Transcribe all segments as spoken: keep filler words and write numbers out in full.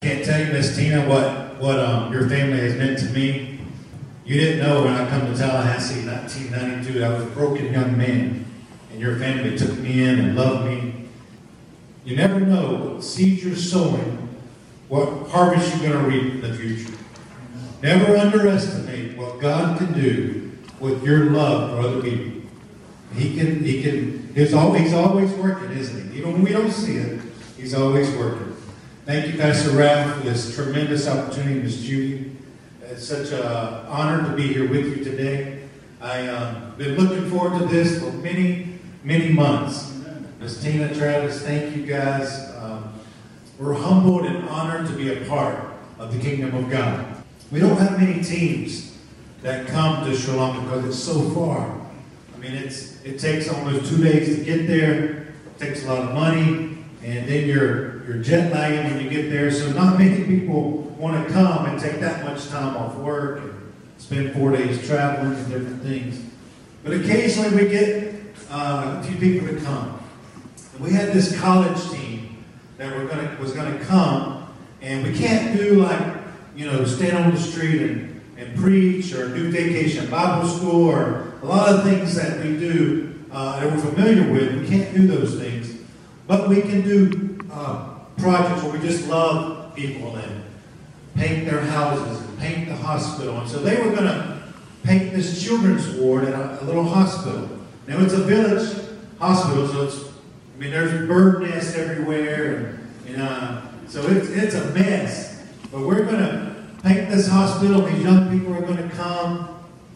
can't tell you, Miss Tina, what, what um, your family has meant to me. You didn't know when I come to Tallahassee in nineteen ninety-two, I was a broken young man, and your family took me in and loved me. You never know what seeds you're sowing, what harvest you're going to reap in the future. Never underestimate what God can do with your love for other people. He can, he can, he's always, he's always working, isn't he? Even when we don't see it, he's always working. Thank you, Pastor Ralph, for this tremendous opportunity, Miss Judy. It's such an honor to be here with you today. I've um, been looking forward to this for many, many months. Miss Tina, Travis, thank you guys. Um, we're humbled and honored to be a part of the kingdom of God. We don't have many teams that come to Sri Lanka because it's so far. I mean, it's it takes almost two days to get there. It takes a lot of money, and then you're you're jet lagging when you get there. So not many people want to come and take that much time off work and spend four days traveling and different things. But occasionally we get uh, a few people to come. And we had this college team that were gonna was going to come, and we can't do like, you know, stand on the street and, and preach or do vacation Bible school or a lot of things that we do uh, that we're familiar with. We can't do those things. But we can do uh, projects where we just love people and paint their houses and paint the hospital. And so they were going to paint this children's ward at a, a little hospital. Now it's a village hospital, so it's, I mean, there's bird nests everywhere. And, and uh, so it's, it's a mess. But we're going to paint this hospital. These young people are going to come.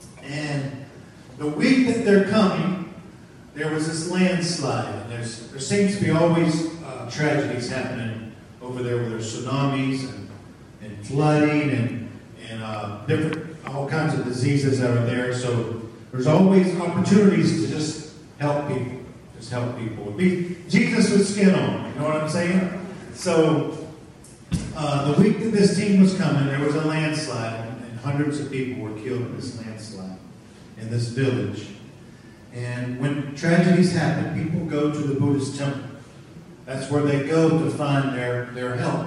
And the week that they're coming, there was this landslide. And there's, there seems to be always uh, tragedies happening over there where there's tsunamis and, and flooding and, and uh, different, all kinds of diseases that are there. So there's always opportunities to just help people. Just help people. Be Jesus with skin on. You know what I'm saying? So Uh, the week that this team was coming, there was a landslide, and hundreds of people were killed in this landslide in this village. And when tragedies happen, people go to the Buddhist temple. That's where they go to find their, their help.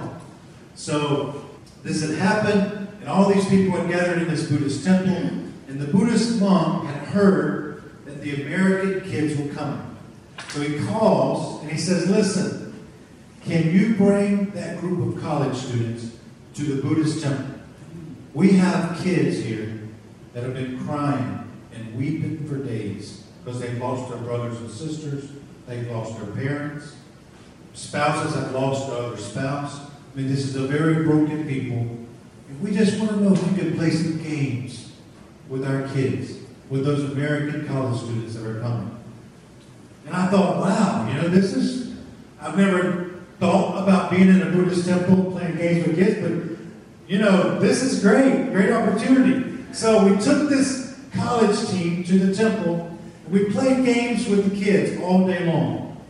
So this had happened, and all these people had gathered in this Buddhist temple, and the Buddhist monk had heard that the American kids were coming. So he calls, and he says, listen, can you bring that group of college students to the Buddhist temple? We have kids here that have been crying and weeping for days because they've lost their brothers and sisters, they've lost their parents, spouses have lost their other spouse. I mean, this is a very broken people. And we just want to know if we can play some games with our kids, with those American college students that are coming. And I thought, wow, you know, this is, I've never thought about being in a Buddhist temple playing games with kids, but you know, this is great, great opportunity. So we took this college team to the temple, and we played games with the kids all day long.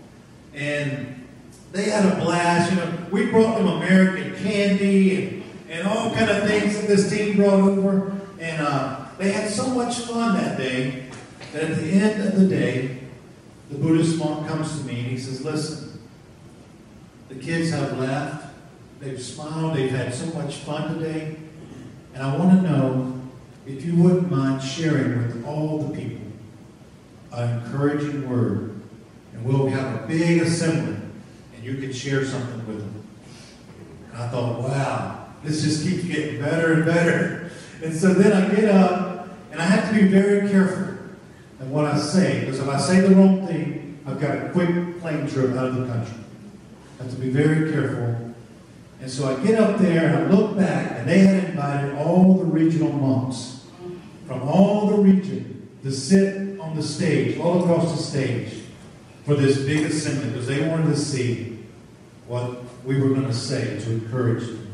And they had a blast. You know, we brought them American candy and, and all kind of things that this team brought over. And uh, they had so much fun that day that at the end of the day, the Buddhist monk comes to me and he says, listen, the kids have laughed, they've smiled, they've had so much fun today, and I want to know if you wouldn't mind sharing with all the people an encouraging word, and we'll have a big assembly, and you can share something with them. And I thought, wow, this just keeps getting better and better. And so then I get up, and I have to be very careful in what I say, because if I say the wrong thing, I've got a quick plane trip out of the country. I have to be very careful. And so I get up there and I look back, and they had invited all the regional monks from all the region to sit on the stage, all across the stage, for this big assembly, because they wanted to see what we were going to say to encourage them.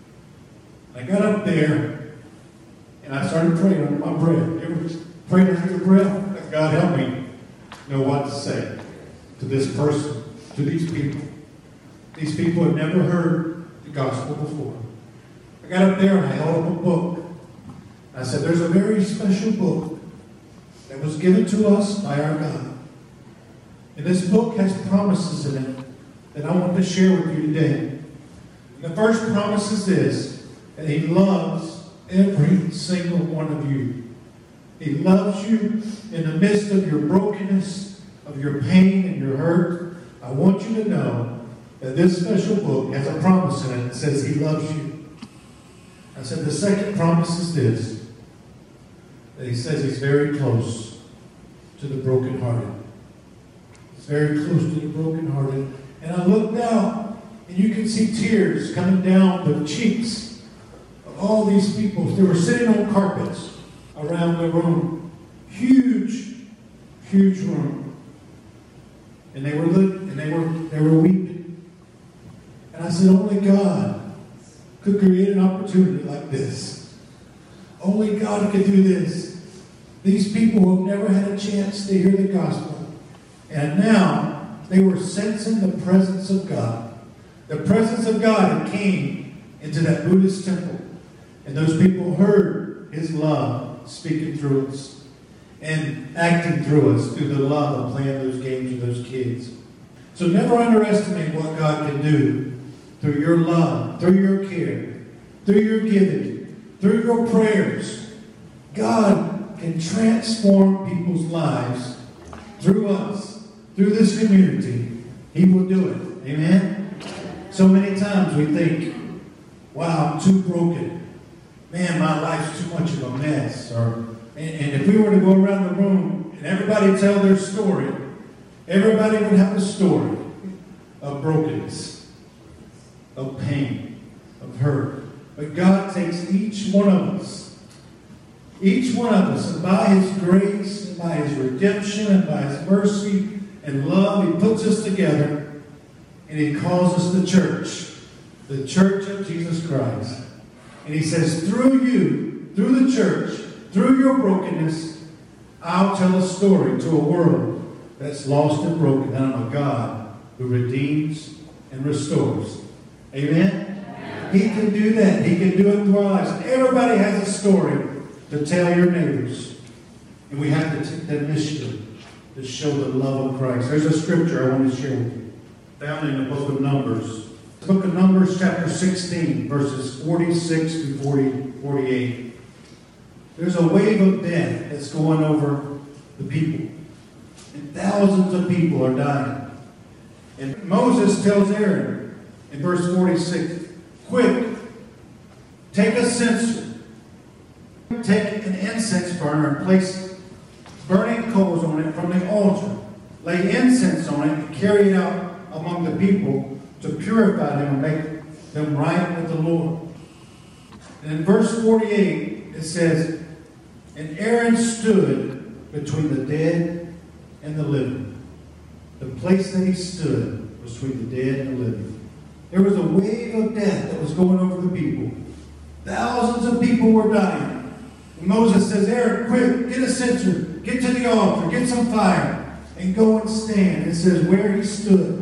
I got up there and I started praying under my breath. It was praying under your breath. That God help me know what to say to this person, to these people. These people had never heard the gospel before. I got up there and I held up a book. I said, there's a very special book that was given to us by our God. And this book has promises in it that I want to share with you today. And the first promise is this, that He loves every single one of you. He loves you in the midst of your brokenness, of your pain and your hurt. I want you to know that this special book has a promise in it that says He loves you. I said the second promise is this, that He says He's very close to the brokenhearted. He's very close to the brokenhearted. And I looked out, and you can see tears coming down the cheeks of all these people. They were sitting on carpets around the room. Huge, huge room. And they were and they were they were weeping. And I said, only God could create an opportunity like this. Only God could do this. These people who have never had a chance to hear the gospel. And now they were sensing the presence of God. The presence of God came into that Buddhist temple. And those people heard His love speaking through us and acting through us through the love of playing those games with those kids. So never underestimate what God can do through your love, through your care, through your giving, through your prayers. God can transform people's lives through us, through this community. He will do it. Amen? So many times we think, wow, I'm too broken. Man, my life's too much of a mess. Or, and, and if we were to go around the room and everybody tell their story, everybody would have a story of brokenness, of pain, of hurt. But God takes each one of us, each one of us, and by His grace, and by His redemption, and by His mercy and love, He puts us together, and He calls us the church, the church of Jesus Christ. And He says, through you, through the church, through your brokenness, I'll tell a story to a world that's lost and broken. And I'm a God who redeems and restores. Amen? Amen? He can do that. He can do it through our lives. Everybody has a story to tell your neighbors. And we have to take that initiative to show the love of Christ. There's a scripture I want to share with you, found in the book of Numbers. The book of Numbers, chapter sixteen, verses forty-six to forty, forty-eight. There's a wave of death that's going over the people. And thousands of people are dying. And Moses tells Aaron in verse forty-six, quick, take a censer, take an incense burner and place burning coals on it from the altar. Lay incense on it and carry it out among the people to purify them and make them right with the Lord. And in verse forty-eight, it says, and Aaron stood between the dead and the living. The place that he stood was between the dead and the living. There was a wave of death that was going over the people. Thousands of people were dying. And Moses says, Aaron, quick, get a censer, get to the altar, get some fire, and go and stand. It says where he stood,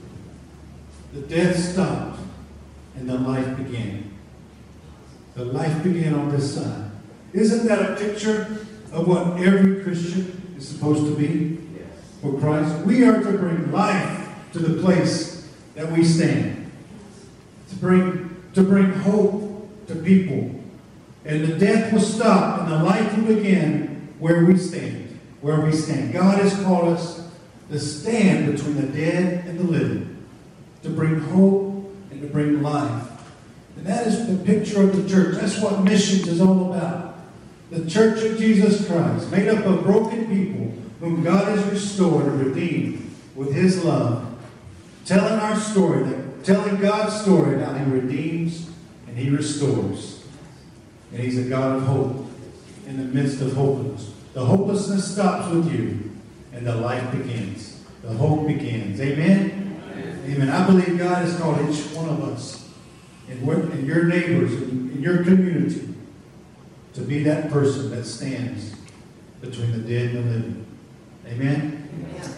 the death stopped and the life began. The life began on this side. Isn't that a picture of what every Christian is supposed to be for Christ? We are to bring life to the place that we stand. To bring, to bring hope to people. And the death will stop and the life will begin where we stand. Where we stand. God has called us to stand between the dead and the living. To bring hope and to bring life. And that is the picture of the church. That's what missions is all about. The church of Jesus Christ, made up of broken people whom God has restored and redeemed with His love. Telling our story, that, telling God's story, how He redeems and He restores. And He's a God of hope in the midst of hopelessness. The hopelessness stops with you and the life begins. The hope begins. Amen? Amen. Amen. I believe God has called each one of us and, and your neighbors and in your community to be that person that stands between the dead and the living. Amen? Amen.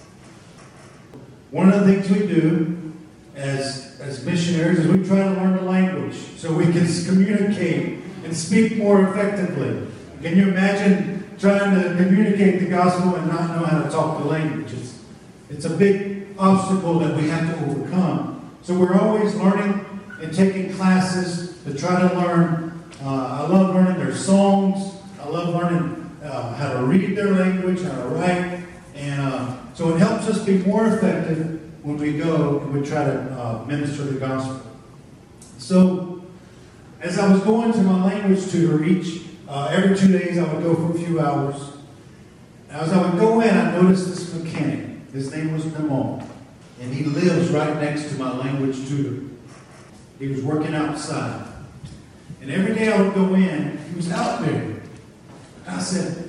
One of the things we do as, as missionaries is we try to learn the language so we can communicate and speak more effectively. Can you imagine trying to communicate the gospel and not know how to talk the language? It's, it's a big obstacle that we have to overcome. So we're always learning and taking classes to try to learn. Uh, I love learning their songs. I love learning uh, how to read their language, how to write. And uh, so it helps us be more effective when we go and we try to uh, minister the gospel. So as I was going to my language tutor each, uh, every two days I would go for a few hours. As I would go in, I noticed this mechanic. His name was Namal. And he lives right next to my language tutor. He was working outside. And every day I would go in, he was out there. And I said,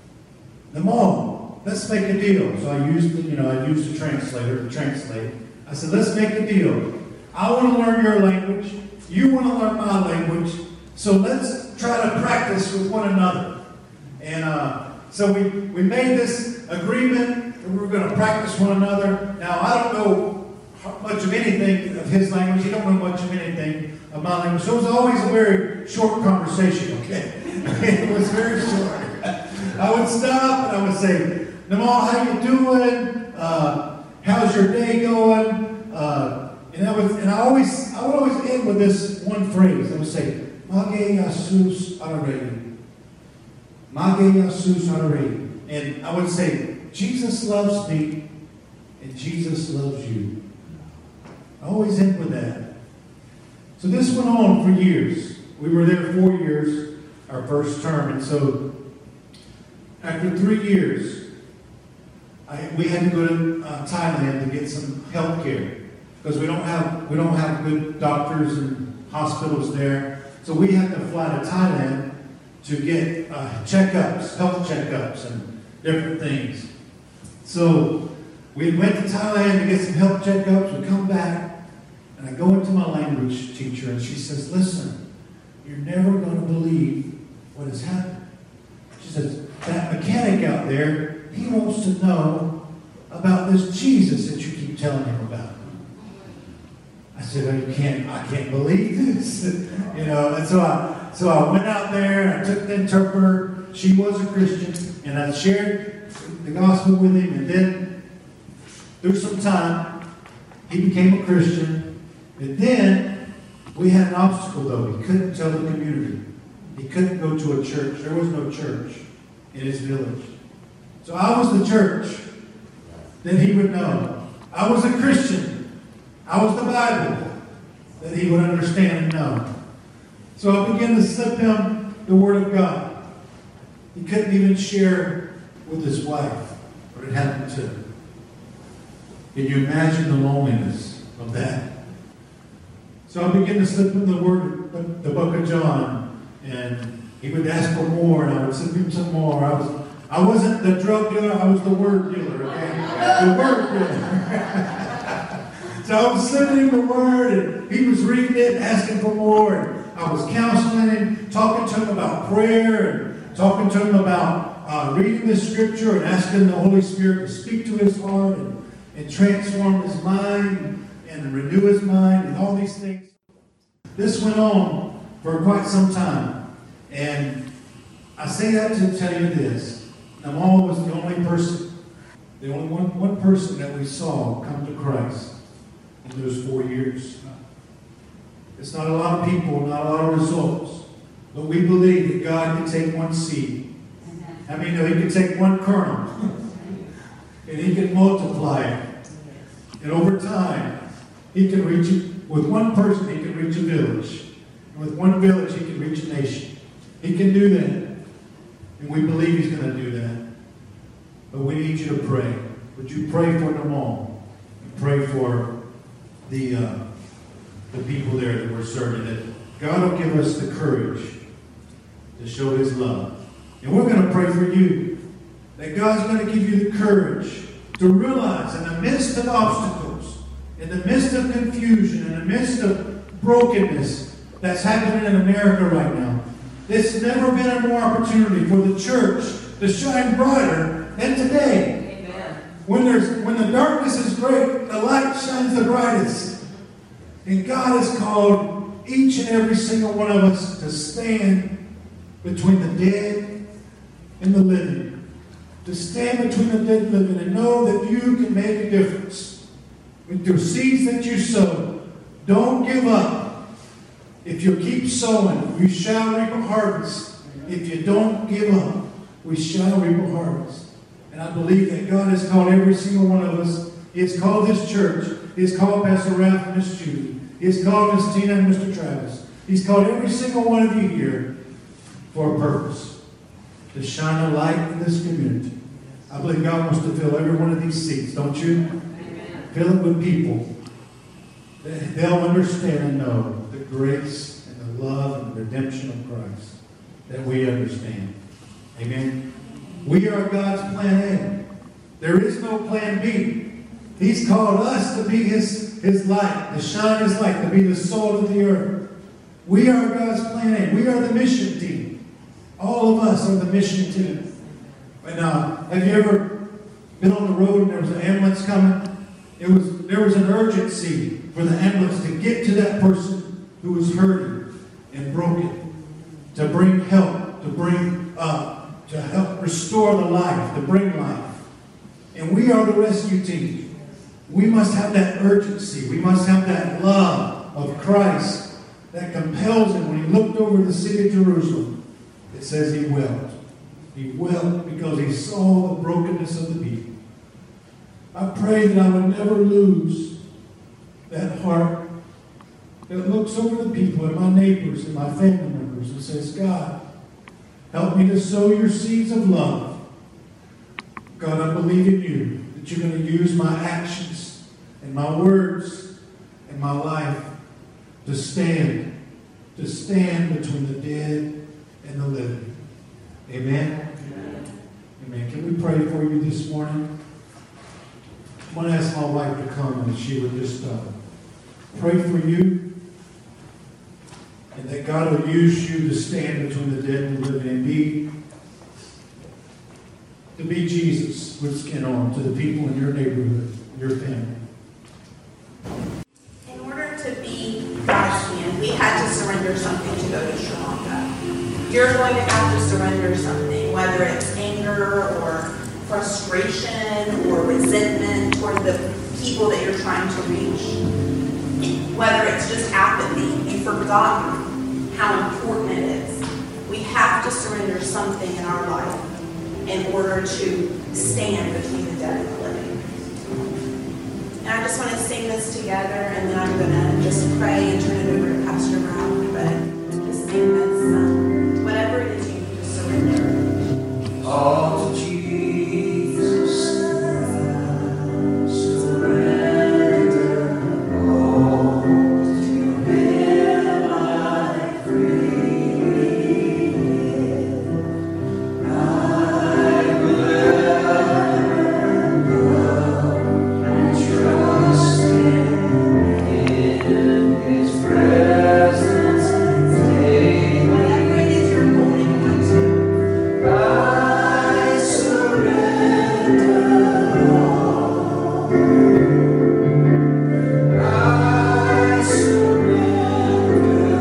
Namal, let's make a deal. So I used, the, you know, I used a translator to translate. I said, let's make a deal. I want to learn your language. You want to learn my language. So let's try to practice with one another. And uh, so we, we made this agreement that we were going to practice one another. Now, I don't know much of anything of his language. He don't know much of anything of my language. So it was always a very short conversation, okay? It was very short. I would stop and I would say, Namal, how you doing? Uh, how's your day going? Uh, and I would, and I always, I would always end with this one phrase. I would say, Mage Jesus Ararei. Mage Jesus Ararei. And I would say, Jesus loves me and Jesus loves you. I always end with that. So this went on for years. We were there four years, our first term. And so after three years, I, we had to go to uh, Thailand to get some health care because we don't have we don't have good doctors and hospitals there. So we had to fly to Thailand to get uh, checkups, health checkups, and different things. So we went to Thailand to get some health checkups. We come back, and I go into my language teacher, and she says, "Listen, you're never going to believe what has happened." She says, "That mechanic out there, he wants to know about this Jesus that you keep telling him about." I said, "Oh, you can't, I can't believe this." You know, and so I so I went out there, I took the interpreter, she was a Christian, and I shared the gospel with him, and then through some time, he became a Christian. And then we had an obstacle though. He couldn't tell the community. He couldn't go to a church. There was no church in his village. So I was the church that he would know. I was a Christian. I was the Bible that he would understand and know. So I began to slip him the Word of God. He couldn't even share with his wife what had happened to him. Can you imagine the loneliness of that? So I began to slip him the Word, the book of John, and he would ask for more, and I would slip him some more. I was I wasn't the drug dealer, I was the word dealer, okay? The word dealer. So I was sending him the word, and he was reading it, asking for more, and I was counseling him, talking to him about prayer, and talking to him about uh, reading the scripture, and asking the Holy Spirit to speak to his heart, and, and transform his mind, and renew his mind, and all these things. This went on for quite some time, and I say that to tell you this. Namal was the only person, the only one, one person that we saw come to Christ in those four years. It's not a lot of people, not a lot of results, but we believe that God can take one seed. I mean, He can take one kernel, and He can multiply it. And over time, He can reach it. With one person, He can reach a village. And with one village, He can reach a nation. He can do that. And we believe He's going to do that. But we need you to pray. Would you pray for them all? And pray for the, uh, the people there that we're serving. That God will give us the courage to show His love. And we're going to pray for you. That God's going to give you the courage to realize in the midst of obstacles, in the midst of confusion, in the midst of brokenness that's happening in America right now, there's never been a more opportunity for the church to shine brighter than today. Amen. When there's when the darkness is great, the light shines the brightest. And God has called each and every single one of us to stand between the dead and the living. To stand between the dead and the living and know that you can make a difference. With the seeds that you sow, don't give up. If you keep sowing, you shall reap a harvest. If you don't give up, we shall reap a harvest. And I believe that God has called every single one of us. He has called this church. He has called Pastor Ralph and Miss Judy. He has called Miss Tina and Mister Travis. He's called every single one of you here for a purpose. To shine a light in this community. I believe God wants to fill every one of these seats, don't you? Amen. Fill it with people. They'll understand and know the grace and the love and the redemption of Christ that we understand. Amen. We are God's plan A. There is no plan B. He's called us to be His, His light, to shine His light, to be the salt of the earth. We are God's plan A. We are the mission team. All of us are the mission team. And uh, have you ever been on the road and there was an ambulance coming? It was there was an urgency for the ambulance to get to that person who was hurting and broken, to bring help, to bring uh, to help restore the life, to bring life. And we are the rescue team. We must have that urgency. We must have that love of Christ that compels Him. When He looked over the city of Jerusalem, it says He wept. He wept because He saw the brokenness of the people. I pray that I would never lose that heart that looks over the people and my neighbors and my family members and says, God, help me to sow your seeds of love. God, I believe in you, that you're going to use my actions and my words and my life to stand, to stand between the dead and the living. Amen? Amen. Amen. Can we pray for you this morning? I want to ask my wife to come and she would just uh, pray for you. And that God will use you to stand between the dead and the living and be, to be Jesus with skin on to the people in your neighborhood, your family. In order to be God's hand, we had to surrender something to go to Sri Lanka. You're going to have to surrender something, whether it's anger or frustration or resentment toward the people that you're trying to reach. Whether it's just apathy, you've forgotten how important it is. We have to surrender something in our life in order to stand between the dead and the living. And I just want to sing this together, and then I'm going to just pray and turn it over to Pastor Ralph. But just sing this, um, whatever it is you need to surrender. All to Jesus, surrender all to Him I freely give. I will ever love and trust in His presence daily. Whatever it is you're holding on to. I surrender all. I surrender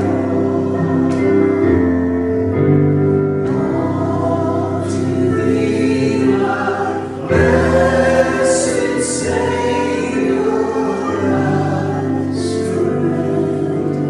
all to Thee, my blessed Savior. I surrender.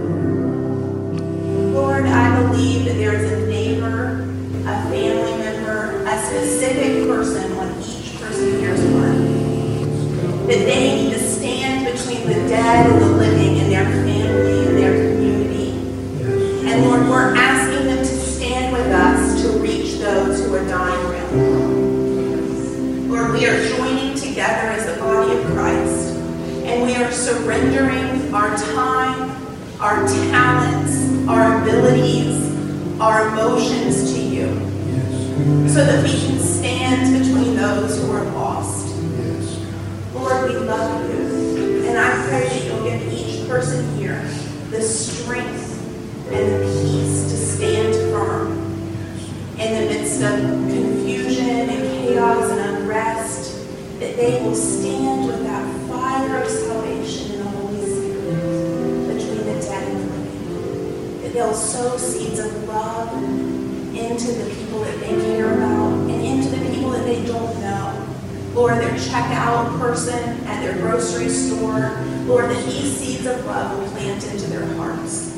Lord, I believe that there is a neighbor, a family member, a specific person on each person here's one. That they need to stand between the dead and the living in their family and their community. And Lord, we're asking them to stand with us to reach those who are dying around the world. Lord, we are joining together as the body of Christ, and we are surrendering our time, our talents, our abilities, our emotions to you, Yes. so that we can stand between those who are lost. Yes. Lord, we love you, and I pray that you'll give each person here the strength and the peace to stand firm in the midst of confusion and chaos and unrest, that they will stand with that fire of salvation in the Holy Spirit between the dead and the living, that they'll sow seeds of love into the people that they care about and into the people that they don't know. Lord, their checkout person at their grocery store, Lord, that these seeds of love will plant into their hearts.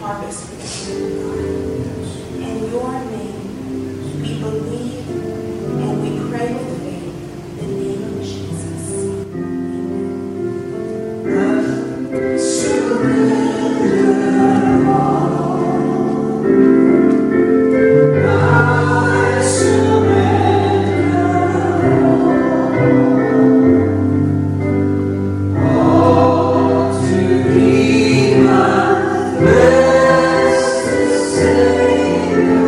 harvest for the kingdom of God. In your name, we believe and we pray with faith in the name of Jesus. Amen. Surrender all. I surrender all to thee, my blessed Savior.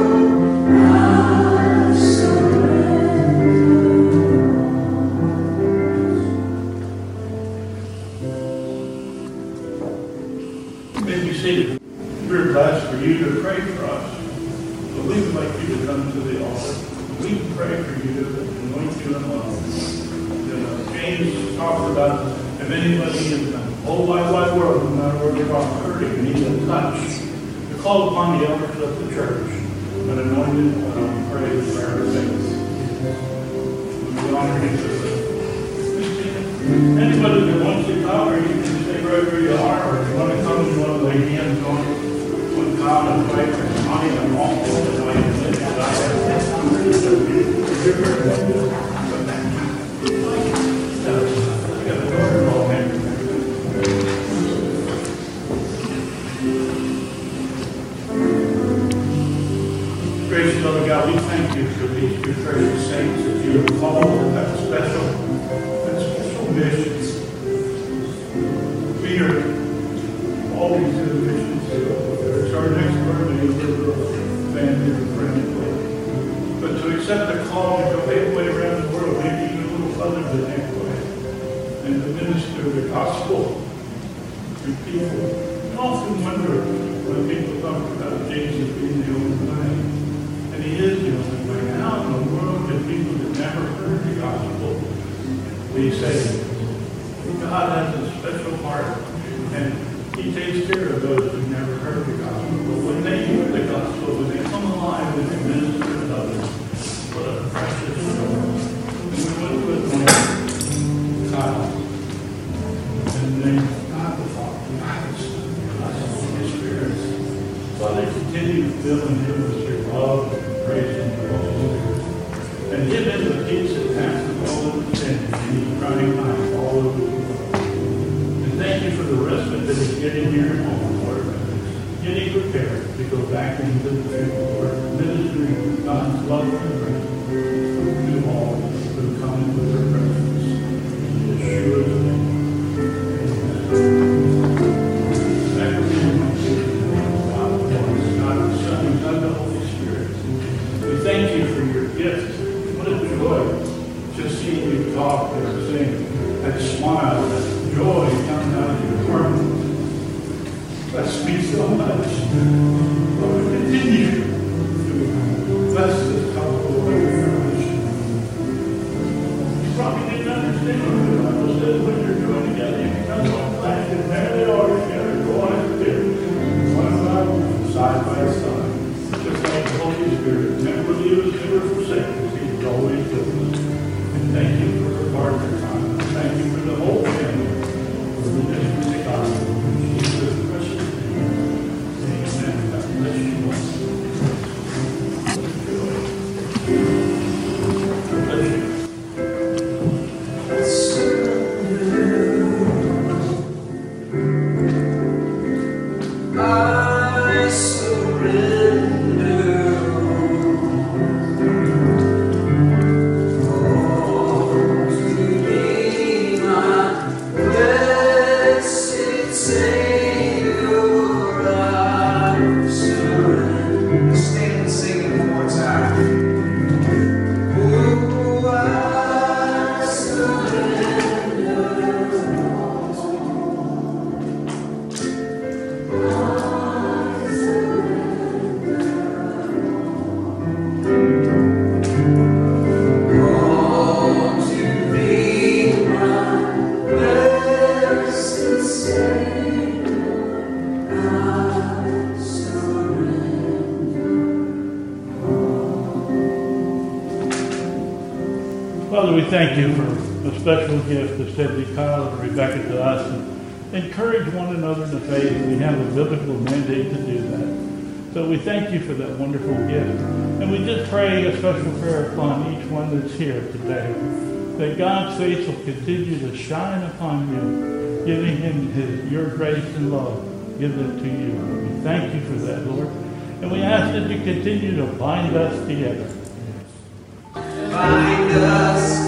I surrender. May be seated. We're blessed for you to pray for us. So we would like you to come to the altar. We pray for you to anoint you and love. You know, James talks about if anybody in the whole wide, wide world, no matter where they are, hurting, needs a touch, to call upon the elders of the church and anoint it and pray for our saints. We honor you for this. Anybody that wants to come, or you can stay right where you are, or if you want to come and you want to lay hands on with God and pray for money and all the way to live that I Gracious Lord God, we thank you for these two precious saints that you have called to that special, that special mission. We are all these other missions. It's our next birthday for the family and friends. But to accept the call to go halfway around the world, maybe even a little further than halfway, and to minister the gospel to people. I often wonder when people talk about Jesus being the only way. And he is the only way. How in the world can people that never heard the gospel be saved? God has a special heart, and he takes care of those who never heard the gospel. But when they hear the gospel, when they come alive and they minister to others, what a precious joy. And we went to anoint Kyle. In the name of God the Father, God the Son, God the Holy Spirit. Father, continue filling him with your love and praise and glory. And give him the peace that passes all understanding. And he's crying out all over the world. And thank you for the respite that he's getting here at home, Lord. Getting prepared to go back into the field, Lord. Ministering God's love and grace to all who come into their presence. In Yeshua's name. Thank you for your gift. What a joy just seeing you talk and sing. That smile, that joy coming out of your heart. That speaks so much. Lord, continue to bless this couple with your mission. You probably didn't understand what the Bible says when you're doing together. You become one flesh, and there they are together, going together. One Bible, side by side. Just like the Holy Spirit never leave us, never forsake us. He's always with us. And thank you for the partner time. Thank you for the whole family. For the ministry of God. In Jesus' precious name. Amen. God bless you all. God bless you. I surrender. Father, we thank you for a special gift of Stephanie Kyle and Rebecca to us. And encourage one another in the faith. We have a biblical mandate to do that. So we thank you for that wonderful gift. And we just pray a special prayer upon each one that's here today, that God's face will continue to shine upon you, giving him his, your grace and love. Give that to you. We thank you for that, Lord. And we ask that you continue to bind us together. Bind us